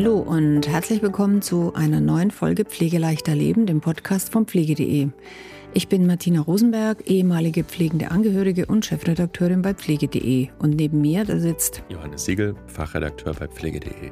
Hallo und herzlich willkommen zu einer neuen Folge Pflegeleichter Leben, dem Podcast von pflege.de. Ich bin Martina Rosenberg, ehemalige pflegende Angehörige und Chefredakteurin bei pflege.de. Und neben mir, da sitzt Johannes Siegel, Fachredakteur bei pflege.de.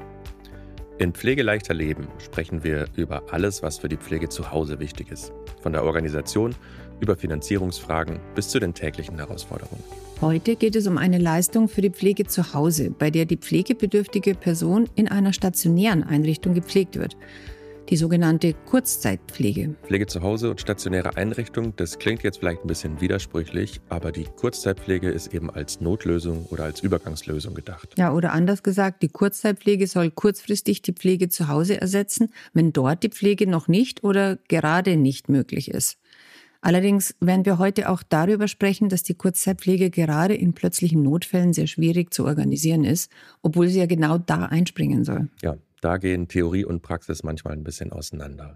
In Pflegeleichter Leben sprechen wir über alles, was für die Pflege zu Hause wichtig ist. Von der Organisation über Finanzierungsfragen bis zu den täglichen Herausforderungen. Heute geht es um eine Leistung für die Pflege zu Hause, bei der die pflegebedürftige Person in einer stationären Einrichtung gepflegt wird. Die sogenannte Kurzzeitpflege. Pflege zu Hause und stationäre Einrichtung, das klingt jetzt vielleicht ein bisschen widersprüchlich, aber die Kurzzeitpflege ist eben als Notlösung oder als Übergangslösung gedacht. Ja, oder anders gesagt, die Kurzzeitpflege soll kurzfristig die Pflege zu Hause ersetzen, wenn dort die Pflege noch nicht oder gerade nicht möglich ist. Allerdings werden wir heute auch darüber sprechen, dass die Kurzzeitpflege gerade in plötzlichen Notfällen sehr schwierig zu organisieren ist, obwohl sie ja genau da einspringen soll. Ja, da gehen Theorie und Praxis manchmal ein bisschen auseinander.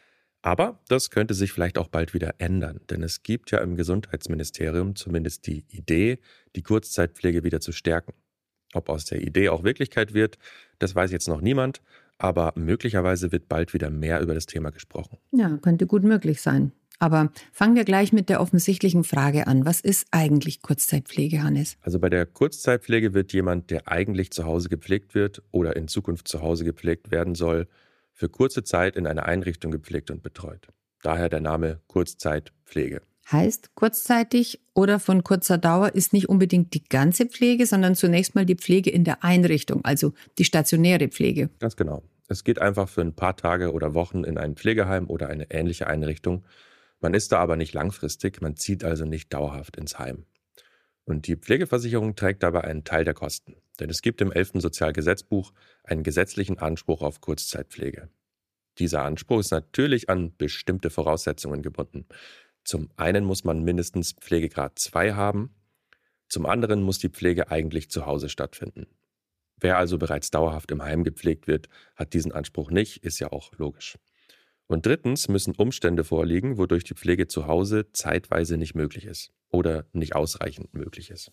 Aber das könnte sich vielleicht auch bald wieder ändern, denn es gibt ja im Gesundheitsministerium zumindest die Idee, die Kurzzeitpflege wieder zu stärken. Ob aus der Idee auch Wirklichkeit wird, das weiß jetzt noch niemand, aber möglicherweise wird bald wieder mehr über das Thema gesprochen. Ja, könnte gut möglich sein. Aber fangen wir gleich mit der offensichtlichen Frage an. Was ist eigentlich Kurzzeitpflege, Hannes? Also bei der Kurzzeitpflege wird jemand, der eigentlich zu Hause gepflegt wird oder in Zukunft zu Hause gepflegt werden soll, für kurze Zeit in einer Einrichtung gepflegt und betreut. Daher der Name Kurzzeitpflege. Heißt, kurzzeitig oder von kurzer Dauer ist nicht unbedingt die ganze Pflege, sondern zunächst mal die Pflege in der Einrichtung, also die stationäre Pflege. Ganz genau. Es geht einfach für ein paar Tage oder Wochen in ein Pflegeheim oder eine ähnliche Einrichtung. Man ist da aber nicht langfristig, man zieht also nicht dauerhaft ins Heim. Und die Pflegeversicherung trägt dabei einen Teil der Kosten. Denn es gibt im 11. Sozialgesetzbuch einen gesetzlichen Anspruch auf Kurzzeitpflege. Dieser Anspruch ist natürlich an bestimmte Voraussetzungen gebunden. Zum einen muss man mindestens Pflegegrad 2 haben, zum anderen muss die Pflege eigentlich zu Hause stattfinden. Wer also bereits dauerhaft im Heim gepflegt wird, hat diesen Anspruch nicht, ist ja auch logisch. Und drittens müssen Umstände vorliegen, wodurch die Pflege zu Hause zeitweise nicht möglich ist oder nicht ausreichend möglich ist.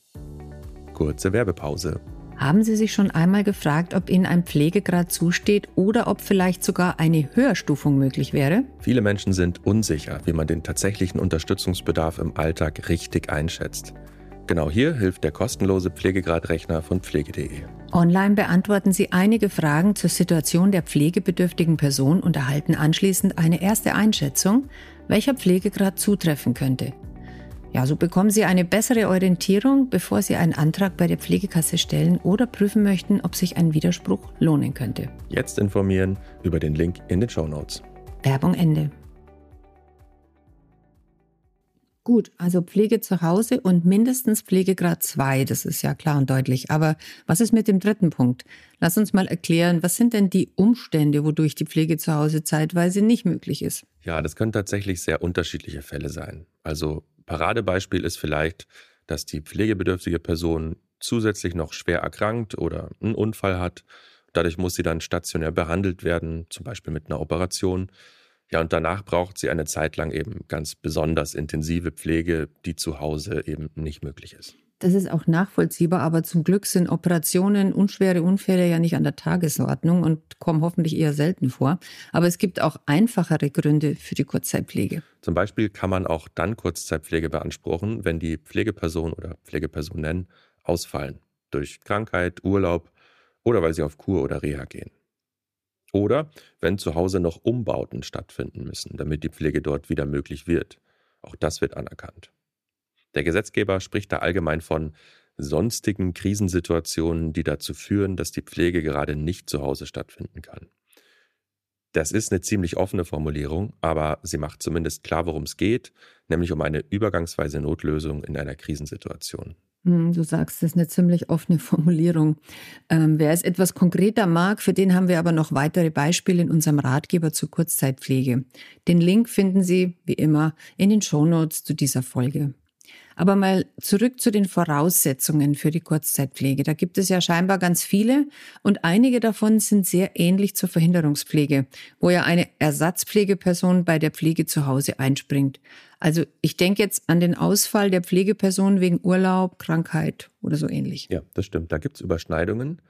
Kurze Werbepause. Haben Sie sich schon einmal gefragt, ob Ihnen ein Pflegegrad zusteht oder ob vielleicht sogar eine Höherstufung möglich wäre? Viele Menschen sind unsicher, wie man den tatsächlichen Unterstützungsbedarf im Alltag richtig einschätzt. Genau hier hilft der kostenlose Pflegegradrechner von pflege.de. Online beantworten Sie einige Fragen zur Situation der pflegebedürftigen Person und erhalten anschließend eine erste Einschätzung, welcher Pflegegrad zutreffen könnte. Ja, so bekommen Sie eine bessere Orientierung, bevor Sie einen Antrag bei der Pflegekasse stellen oder prüfen möchten, ob sich ein Widerspruch lohnen könnte. Jetzt informieren über den Link in den Shownotes. Werbung Ende. Gut, also Pflege zu Hause und mindestens Pflegegrad 2, das ist ja klar und deutlich. Aber was ist mit dem dritten Punkt? Lass uns mal erklären, was sind denn die Umstände, wodurch die Pflege zu Hause zeitweise nicht möglich ist? Ja, das können tatsächlich sehr unterschiedliche Fälle sein. Also Paradebeispiel ist vielleicht, dass die pflegebedürftige Person zusätzlich noch schwer erkrankt oder einen Unfall hat. Dadurch muss sie dann stationär behandelt werden, zum Beispiel mit einer Operation. Ja, und danach braucht sie eine Zeit lang eben ganz besonders intensive Pflege, die zu Hause eben nicht möglich ist. Das ist auch nachvollziehbar, aber zum Glück sind Operationen und schwere Unfälle ja nicht an der Tagesordnung und kommen hoffentlich eher selten vor. Aber es gibt auch einfachere Gründe für die Kurzzeitpflege. Zum Beispiel kann man auch dann Kurzzeitpflege beanspruchen, wenn die Pflegeperson oder Pflegepersonen ausfallen. Durch Krankheit, Urlaub oder weil sie auf Kur oder Reha gehen. Oder wenn zu Hause noch Umbauten stattfinden müssen, damit die Pflege dort wieder möglich wird. Auch das wird anerkannt. Der Gesetzgeber spricht da allgemein von sonstigen Krisensituationen, die dazu führen, dass die Pflege gerade nicht zu Hause stattfinden kann. Das ist eine ziemlich offene Formulierung, aber sie macht zumindest klar, worum es geht, nämlich um eine übergangsweise Notlösung in einer Krisensituation. Du sagst, das ist eine ziemlich offene Formulierung. Wer es etwas konkreter mag, für den haben wir aber noch weitere Beispiele in unserem Ratgeber zur Kurzzeitpflege. Den Link finden Sie, wie immer, in den Shownotes zu dieser Folge. Aber mal zurück zu den Voraussetzungen für die Kurzzeitpflege. Da gibt es ja scheinbar ganz viele und einige davon sind sehr ähnlich zur Verhinderungspflege, wo ja eine Ersatzpflegeperson bei der Pflege zu Hause einspringt. Also ich denke jetzt an den Ausfall der Pflegeperson wegen Urlaub, Krankheit oder so ähnlich. Ja, das stimmt. Da gibt es Überschneidungen.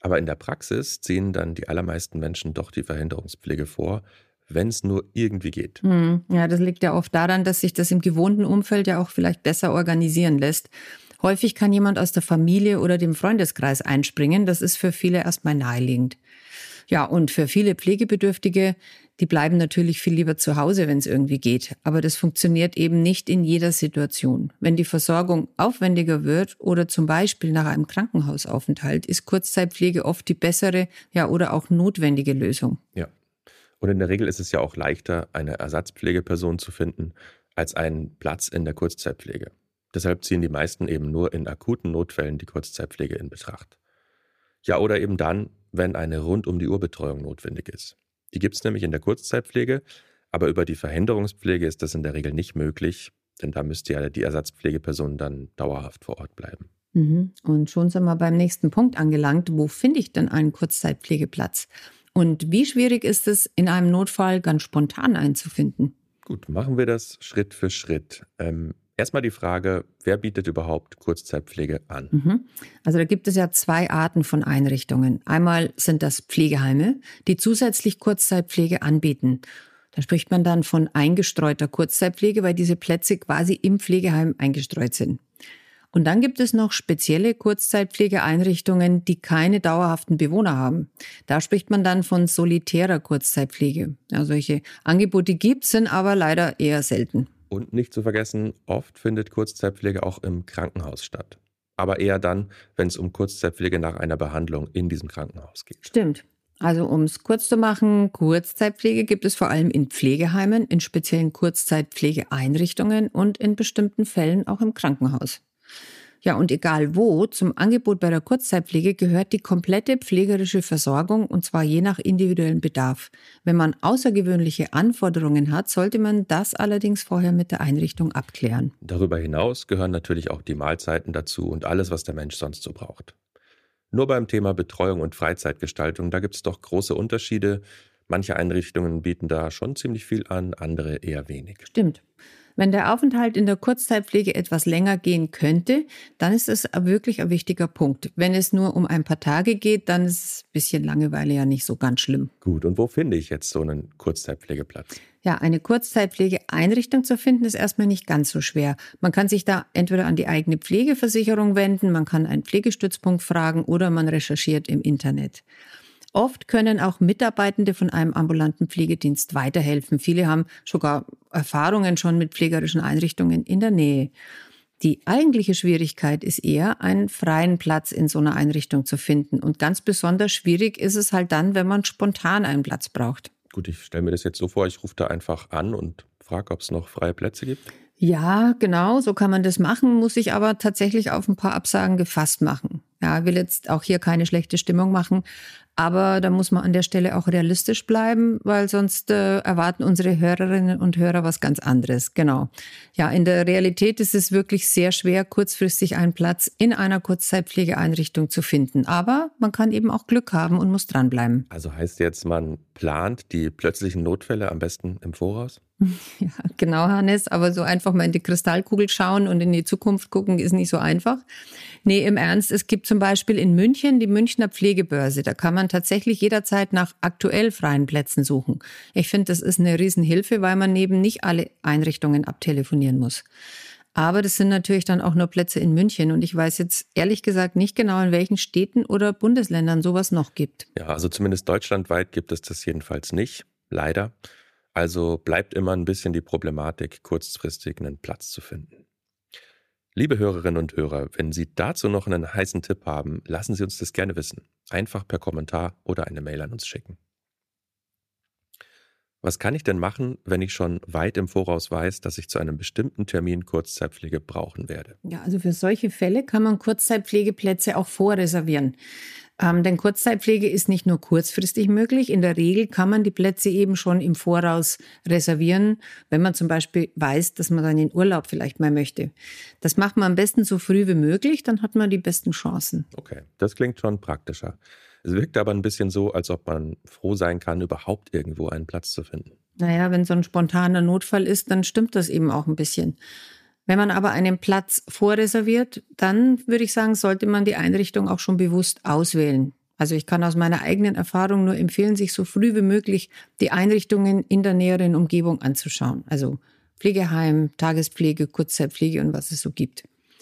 Aber in der Praxis ziehen dann die allermeisten Menschen doch die Verhinderungspflege vor, wenn es nur irgendwie geht. Ja, das liegt ja oft daran, dass sich das im gewohnten Umfeld ja auch vielleicht besser organisieren lässt. Häufig kann jemand aus der Familie oder dem Freundeskreis einspringen. Das ist für viele erstmal naheliegend. Ja, und für viele Pflegebedürftige, die bleiben natürlich viel lieber zu Hause, wenn es irgendwie geht. Aber das funktioniert eben nicht in jeder Situation. Wenn die Versorgung aufwendiger wird oder zum Beispiel nach einem Krankenhausaufenthalt, ist Kurzzeitpflege oft die bessere, ja, oder auch notwendige Lösung. Ja. Und in der Regel ist es ja auch leichter, eine Ersatzpflegeperson zu finden, als einen Platz in der Kurzzeitpflege. Deshalb ziehen die meisten eben nur in akuten Notfällen die Kurzzeitpflege in Betracht. Ja, oder eben dann, wenn eine Rund-um-die-Uhr-Betreuung notwendig ist. Die gibt es nämlich in der Kurzzeitpflege, aber über die Verhinderungspflege ist das in der Regel nicht möglich, denn da müsste ja die Ersatzpflegeperson dann dauerhaft vor Ort bleiben. Und schon sind wir beim nächsten Punkt angelangt. Wo finde ich denn einen Kurzzeitpflegeplatz? Und wie schwierig ist es, in einem Notfall ganz spontan einzufinden? Gut, machen wir das Schritt für Schritt. Erstmal die Frage, wer bietet überhaupt Kurzzeitpflege an? Also da gibt es ja zwei Arten von Einrichtungen. Einmal sind das Pflegeheime, die zusätzlich Kurzzeitpflege anbieten. Da spricht man dann von eingestreuter Kurzzeitpflege, weil diese Plätze quasi im Pflegeheim eingestreut sind. Und dann gibt es noch spezielle Kurzzeitpflegeeinrichtungen, die keine dauerhaften Bewohner haben. Da spricht man dann von solitärer Kurzzeitpflege. Ja, solche Angebote gibt es, sind aber leider eher selten. Und nicht zu vergessen, oft findet Kurzzeitpflege auch im Krankenhaus statt. Aber eher dann, wenn es um Kurzzeitpflege nach einer Behandlung in diesem Krankenhaus geht. Stimmt. Also um es kurz zu machen, Kurzzeitpflege gibt es vor allem in Pflegeheimen, in speziellen Kurzzeitpflegeeinrichtungen und in bestimmten Fällen auch im Krankenhaus. Ja, und egal wo, zum Angebot bei der Kurzzeitpflege gehört die komplette pflegerische Versorgung und zwar je nach individuellem Bedarf. Wenn man außergewöhnliche Anforderungen hat, sollte man das allerdings vorher mit der Einrichtung abklären. Darüber hinaus gehören natürlich auch die Mahlzeiten dazu und alles, was der Mensch sonst so braucht. Nur beim Thema Betreuung und Freizeitgestaltung, da gibt es doch große Unterschiede. Manche Einrichtungen bieten da schon ziemlich viel an, andere eher wenig. Stimmt. Wenn der Aufenthalt in der Kurzzeitpflege etwas länger gehen könnte, dann ist es wirklich ein wichtiger Punkt. Wenn es nur um ein paar Tage geht, dann ist es ein bisschen Langeweile ja nicht so ganz schlimm. Gut, und wo finde ich jetzt so einen Kurzzeitpflegeplatz? Ja, eine Kurzzeitpflegeeinrichtung zu finden, ist erstmal nicht ganz so schwer. Man kann sich da entweder an die eigene Pflegeversicherung wenden, man kann einen Pflegestützpunkt fragen oder man recherchiert im Internet. Oft können auch Mitarbeitende von einem ambulanten Pflegedienst weiterhelfen. Viele haben sogar Erfahrungen schon mit pflegerischen Einrichtungen in der Nähe. Die eigentliche Schwierigkeit ist eher, einen freien Platz in so einer Einrichtung zu finden. Und ganz besonders schwierig ist es halt dann, wenn man spontan einen Platz braucht. Gut, ich stelle mir das jetzt so vor, ich rufe da einfach an und frage, ob es noch freie Plätze gibt. Ja, genau, so kann man das machen, muss ich aber tatsächlich auf ein paar Absagen gefasst machen. Ja, ich will jetzt auch hier keine schlechte Stimmung machen, aber da muss man an der Stelle auch realistisch bleiben, weil sonst erwarten unsere Hörerinnen und Hörer was ganz anderes. Genau. Ja, in der Realität ist es wirklich sehr schwer, kurzfristig einen Platz in einer Kurzzeitpflegeeinrichtung zu finden. Aber man kann eben auch Glück haben und muss dranbleiben. Also heißt jetzt, man plant die plötzlichen Notfälle am besten im Voraus? Ja, genau, Hannes. Aber so einfach mal in die Kristallkugel schauen und in die Zukunft gucken, ist nicht so einfach. Nee, im Ernst, es gibt zum Beispiel in München die Münchner Pflegebörse. Da kann man tatsächlich jederzeit nach aktuell freien Plätzen suchen. Ich finde, das ist eine Riesenhilfe, weil man neben nicht alle Einrichtungen abtelefonieren muss. Aber das sind natürlich dann auch nur Plätze in München. Und ich weiß jetzt ehrlich gesagt nicht genau, in welchen Städten oder Bundesländern sowas noch gibt. Ja, also zumindest deutschlandweit gibt es das jedenfalls nicht, leider. Also bleibt immer ein bisschen die Problematik, kurzfristig einen Platz zu finden. Liebe Hörerinnen und Hörer, wenn Sie dazu noch einen heißen Tipp haben, lassen Sie uns das gerne wissen. Einfach per Kommentar oder eine Mail an uns schicken. Was kann ich denn machen, wenn ich schon weit im Voraus weiß, dass ich zu einem bestimmten Termin Kurzzeitpflege brauchen werde? Ja, also für solche Fälle kann man Kurzzeitpflegeplätze auch vorreservieren. Denn Kurzzeitpflege ist nicht nur kurzfristig möglich. In der Regel kann man die Plätze eben schon im Voraus reservieren, wenn man zum Beispiel weiß, dass man dann in Urlaub vielleicht mal möchte. Das macht man am besten so früh wie möglich, dann hat man die besten Chancen. Okay, das klingt schon praktischer. Es wirkt aber ein bisschen so, als ob man froh sein kann, überhaupt irgendwo einen Platz zu finden. Naja, wenn so ein spontaner Notfall ist, dann stimmt das eben auch ein bisschen. Wenn man aber einen Platz vorreserviert, dann würde ich sagen, sollte man die Einrichtung auch schon bewusst auswählen. Also ich kann aus meiner eigenen Erfahrung nur empfehlen, sich so früh wie möglich die Einrichtungen in der näheren Umgebung anzuschauen. Also Pflegeheim, Tagespflege, Kurzzeitpflege und was es so gibt.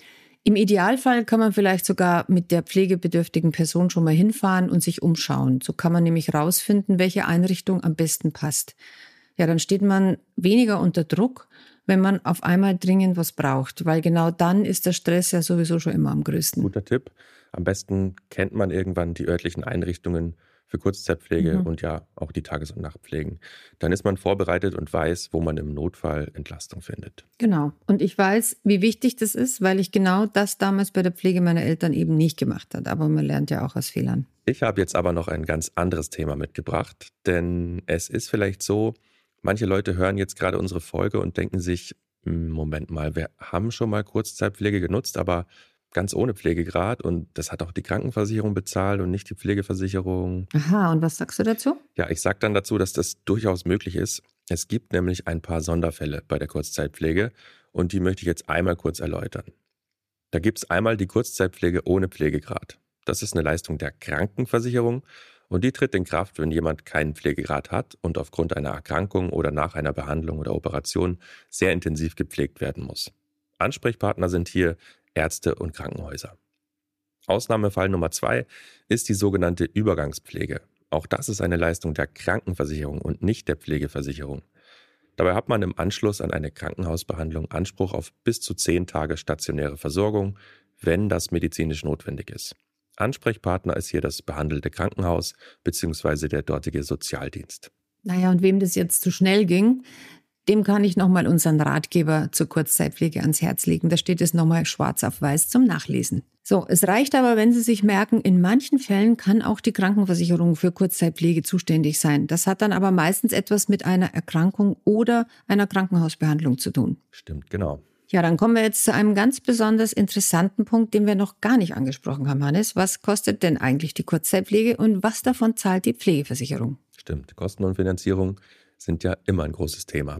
Im Idealfall kann man vielleicht sogar mit der pflegebedürftigen Person schon mal hinfahren und sich umschauen. So kann man nämlich rausfinden, welche Einrichtung am besten passt. Ja, dann steht man weniger unter Druck, wenn man auf einmal dringend was braucht, weil genau dann ist der Stress ja sowieso schon immer am größten. Guter Tipp. Am besten kennt man irgendwann die örtlichen Einrichtungen für Kurzzeitpflege und ja auch die Tages- und Nachtpflegen. Dann ist man vorbereitet und weiß, wo man im Notfall Entlastung findet. Genau. Und ich weiß, wie wichtig das ist, weil ich genau das damals bei der Pflege meiner Eltern eben nicht gemacht habe. Aber man lernt ja auch aus Fehlern. Ich habe jetzt aber noch ein ganz anderes Thema mitgebracht, denn es ist vielleicht so, manche Leute hören jetzt gerade unsere Folge und denken sich, Moment mal, wir haben schon mal Kurzzeitpflege genutzt, aber ganz ohne Pflegegrad und das hat auch die Krankenversicherung bezahlt und nicht die Pflegeversicherung. Aha, und was sagst du dazu? Ja, ich sage dann dazu, dass das durchaus möglich ist. Es gibt nämlich ein paar Sonderfälle bei der Kurzzeitpflege und die möchte ich jetzt einmal kurz erläutern. Da gibt es einmal die Kurzzeitpflege ohne Pflegegrad. Das ist eine Leistung der Krankenversicherung und die tritt in Kraft, wenn jemand keinen Pflegegrad hat und aufgrund einer Erkrankung oder nach einer Behandlung oder Operation sehr intensiv gepflegt werden muss. Ansprechpartner sind hier Ärzte und Krankenhäuser. Ausnahmefall Nummer 2 ist die sogenannte Übergangspflege. Auch das ist eine Leistung der Krankenversicherung und nicht der Pflegeversicherung. Dabei hat man im Anschluss an eine Krankenhausbehandlung Anspruch auf bis zu 10 Tage stationäre Versorgung, wenn das medizinisch notwendig ist. Ansprechpartner ist hier das behandelte Krankenhaus bzw. der dortige Sozialdienst. Naja, und wem das jetzt zu schnell ging, dem kann ich nochmal unseren Ratgeber zur Kurzzeitpflege ans Herz legen. Da steht es nochmal schwarz auf weiß zum Nachlesen. So, es reicht aber, wenn Sie sich merken, in manchen Fällen kann auch die Krankenversicherung für Kurzzeitpflege zuständig sein. Das hat dann aber meistens etwas mit einer Erkrankung oder einer Krankenhausbehandlung zu tun. Stimmt, genau. Ja, dann kommen wir jetzt zu einem ganz besonders interessanten Punkt, den wir noch gar nicht angesprochen haben, Hannes. Was kostet denn eigentlich die Kurzzeitpflege und was davon zahlt die Pflegeversicherung? Stimmt, Kosten und Finanzierung sind ja immer ein großes Thema.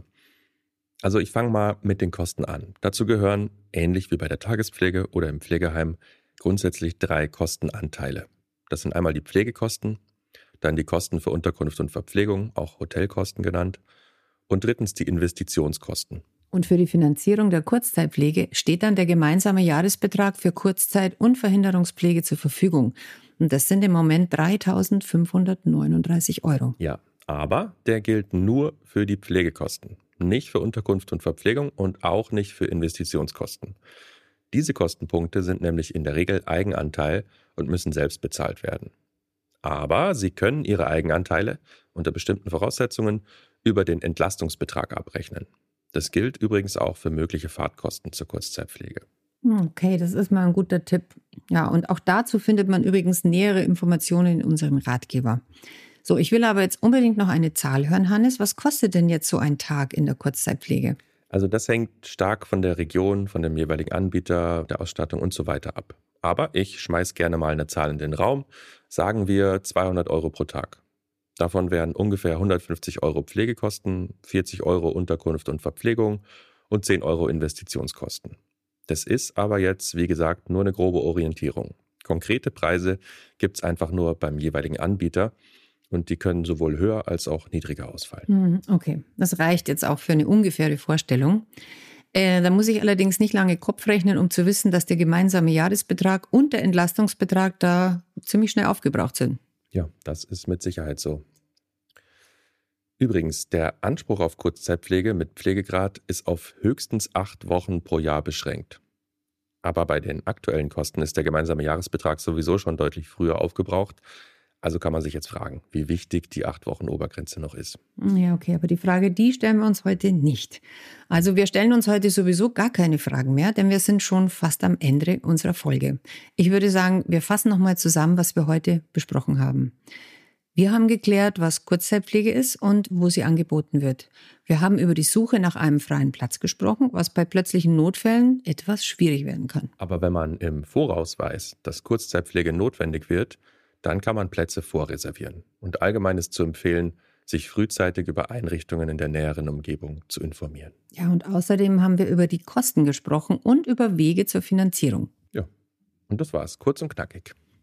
Also ich fange mal mit den Kosten an. Dazu gehören, ähnlich wie bei der Tagespflege oder im Pflegeheim, grundsätzlich 3 Kostenanteile. Das sind einmal die Pflegekosten, dann die Kosten für Unterkunft und Verpflegung, auch Hotelkosten genannt, und drittens die Investitionskosten. Und für die Finanzierung der Kurzzeitpflege steht dann der gemeinsame Jahresbetrag für Kurzzeit- und Verhinderungspflege zur Verfügung. Und das sind im Moment 3.539 €. Ja, aber der gilt nur für die Pflegekosten, nicht für Unterkunft und Verpflegung und auch nicht für Investitionskosten. Diese Kostenpunkte sind nämlich in der Regel Eigenanteil und müssen selbst bezahlt werden. Aber Sie können Ihre Eigenanteile unter bestimmten Voraussetzungen über den Entlastungsbetrag abrechnen. Das gilt übrigens auch für mögliche Fahrtkosten zur Kurzzeitpflege. Okay, das ist mal ein guter Tipp. Ja, und auch dazu findet man übrigens nähere Informationen in unserem Ratgeber. So, ich will aber jetzt unbedingt noch eine Zahl hören, Hannes. Was kostet denn jetzt so ein Tag in der Kurzzeitpflege? Also das hängt stark von der Region, von dem jeweiligen Anbieter, der Ausstattung und so weiter ab. Aber ich schmeiß gerne mal eine Zahl in den Raum. Sagen wir 200 € pro Tag. Davon wären ungefähr 150 € Pflegekosten, 40 € Unterkunft und Verpflegung und 10 € Investitionskosten. Das ist aber jetzt, wie gesagt, nur eine grobe Orientierung. Konkrete Preise gibt es einfach nur beim jeweiligen Anbieter und die können sowohl höher als auch niedriger ausfallen. Okay, das reicht jetzt auch für eine ungefähre Vorstellung. Da muss ich allerdings nicht lange Kopf rechnen, um zu wissen, dass der gemeinsame Jahresbetrag und der Entlastungsbetrag da ziemlich schnell aufgebraucht sind. Ja, das ist mit Sicherheit so. Übrigens, der Anspruch auf Kurzzeitpflege mit Pflegegrad ist auf höchstens 8 Wochen pro Jahr beschränkt. Aber bei den aktuellen Kosten ist der gemeinsame Jahresbetrag sowieso schon deutlich früher aufgebraucht. Also kann man sich jetzt fragen, wie wichtig die 8 Wochen Obergrenze noch ist. Ja, okay, aber die Frage, die stellen wir uns heute nicht. Also wir stellen uns heute sowieso gar keine Fragen mehr, denn wir sind schon fast am Ende unserer Folge. Ich würde sagen, wir fassen nochmal zusammen, was wir heute besprochen haben. Wir haben geklärt, was Kurzzeitpflege ist und wo sie angeboten wird. Wir haben über die Suche nach einem freien Platz gesprochen, was bei plötzlichen Notfällen etwas schwierig werden kann. Aber wenn man im Voraus weiß, dass Kurzzeitpflege notwendig wird, dann kann man Plätze vorreservieren. Und allgemein ist zu empfehlen, sich frühzeitig über Einrichtungen in der näheren Umgebung zu informieren. Ja, und außerdem haben wir über die Kosten gesprochen und über Wege zur Finanzierung. Ja, und das war's. Kurz und knackig.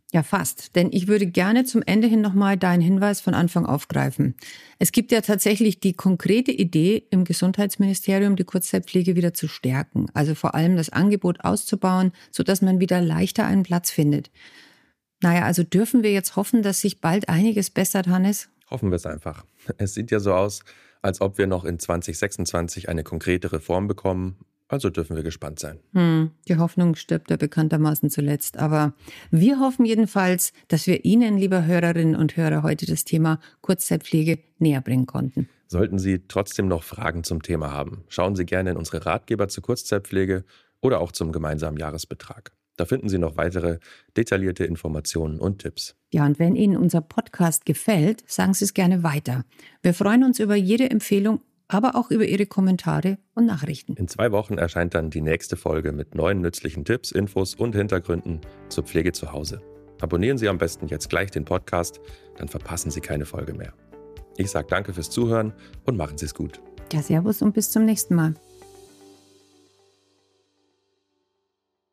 Ja, fast. Denn ich würde gerne zum Ende hin nochmal deinen Hinweis von Anfang aufgreifen. Es gibt ja tatsächlich die konkrete Idee im Gesundheitsministerium, die Kurzzeitpflege wieder zu stärken. Also vor allem das Angebot auszubauen, sodass man wieder leichter einen Platz findet. Naja, also dürfen wir jetzt hoffen, dass sich bald einiges bessert, Hannes? Hoffen wir es einfach. Es sieht ja so aus, als ob wir noch in 2026 eine konkrete Reform bekommen. Also dürfen wir gespannt sein. Die Hoffnung stirbt ja bekanntermaßen zuletzt. Aber wir hoffen jedenfalls, dass wir Ihnen, liebe Hörerinnen und Hörer, heute das Thema Kurzzeitpflege näher bringen konnten. Sollten Sie trotzdem noch Fragen zum Thema haben, schauen Sie gerne in unsere Ratgeber zur Kurzzeitpflege oder auch zum gemeinsamen Jahresbetrag. Da finden Sie noch weitere detaillierte Informationen und Tipps. Ja, und wenn Ihnen unser Podcast gefällt, sagen Sie es gerne weiter. Wir freuen uns über jede Empfehlung, aber auch über Ihre Kommentare und Nachrichten. In 2 Wochen erscheint dann die nächste Folge mit neuen nützlichen Tipps, Infos und Hintergründen zur Pflege zu Hause. Abonnieren Sie am besten jetzt gleich den Podcast, dann verpassen Sie keine Folge mehr. Ich sage danke fürs Zuhören und machen Sie es gut. Ja, servus und bis zum nächsten Mal.